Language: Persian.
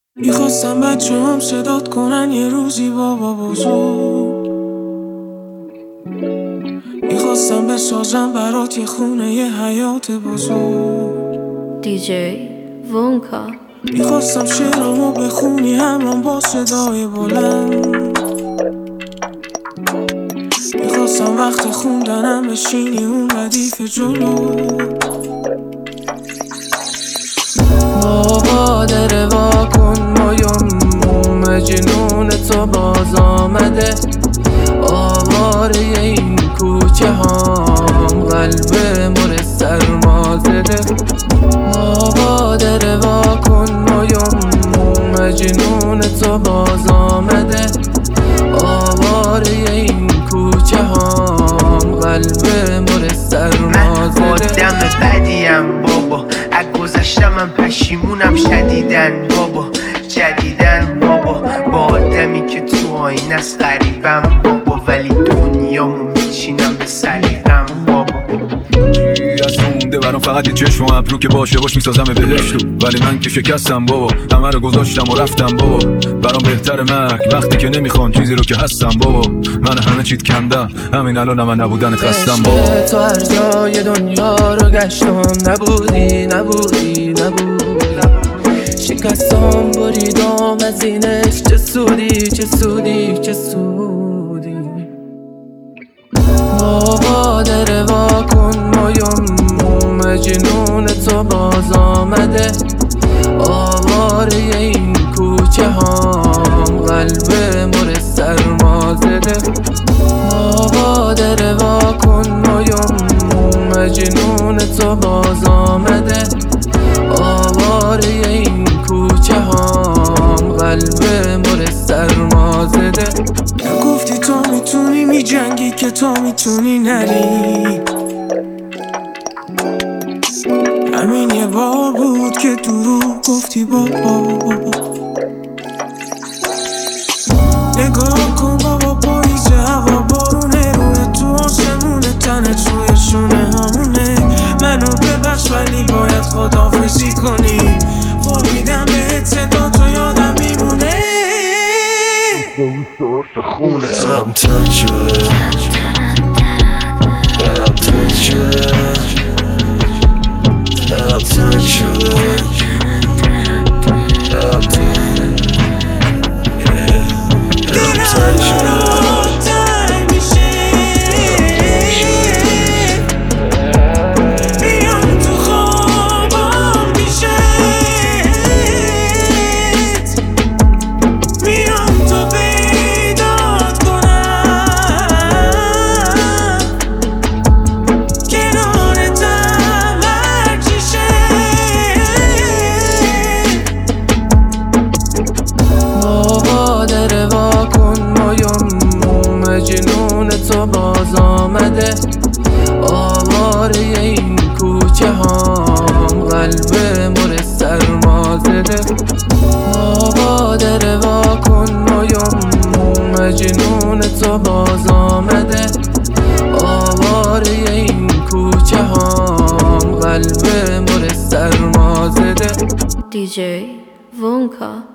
میخواستم بچه هم صدات کنن یه روزی بابا بزرگ. میخواستم بسازم برات یه خونه یه حیات بزرگ. دیجی وونکا. میخواستم شعرامو بخونی همرام با صدای بلند. میخواستم وقت خوندنم بشینی اون ردیف جلو. بابا در واکن مایم مجنون تو باز آمده. آواره این کوچه هم قلب مر سرما زده. بابا در واکن مایم مجنون تو باز آمده. آواره این کوچه هم قلب مر سرما زده. من آدم بدیم بابا، از گذشتم من پشیمونم شدیدن بابا، جدیدن بابا. با آدمی که تو آینه است غریبم بابا، ولی دنیامو میچینم به سلیقم بابا. از مونده برام فقط یه چشم و ابرو که باشه باش میسازم بهشتو، ولی من که شکستم بابا، همه رو گذاشتم و رفتم بابا. برام بهتر مرگ وقتی که نمیخوان چیزی رو که هستم بابا. من همه چیت کندم همین الان من نبودن خستم بابا. تو هر جای دنیا رو گشتم نبودی شکستم بریدم از اینش چه سودی بابا در واکن مایم مجنون تو باز آمده. آواره این کوچه هم قلب مر سرما زده. بابا در واکن مایم مجنون تو باز آمده. آواره این کوچه هم قلب مر سرما زده. گفتی تو میتونی میجنگی که تو میتونی نری. همین یه بار بود که دروغ گفتی بابا. نگاه کن بابا پاییزه هوا بارونه روی تو آسمونه تنت روی شونه همونه. منو ببخش ولی باید خداحافظی کنی. فهمیدم بهت صدا تو یادم میمونه. دلم تنگ شده دلم تنگ شده دلم تنگ شده دلم تنگ شده. مجنون تو باز آمده. آواره این کوچه هم قلب مر سرما زده. بابا در واکن مایم مجنون تو باز آمده. آواره این کوچه هم قلب مر سرما زده. دیجی وونکا.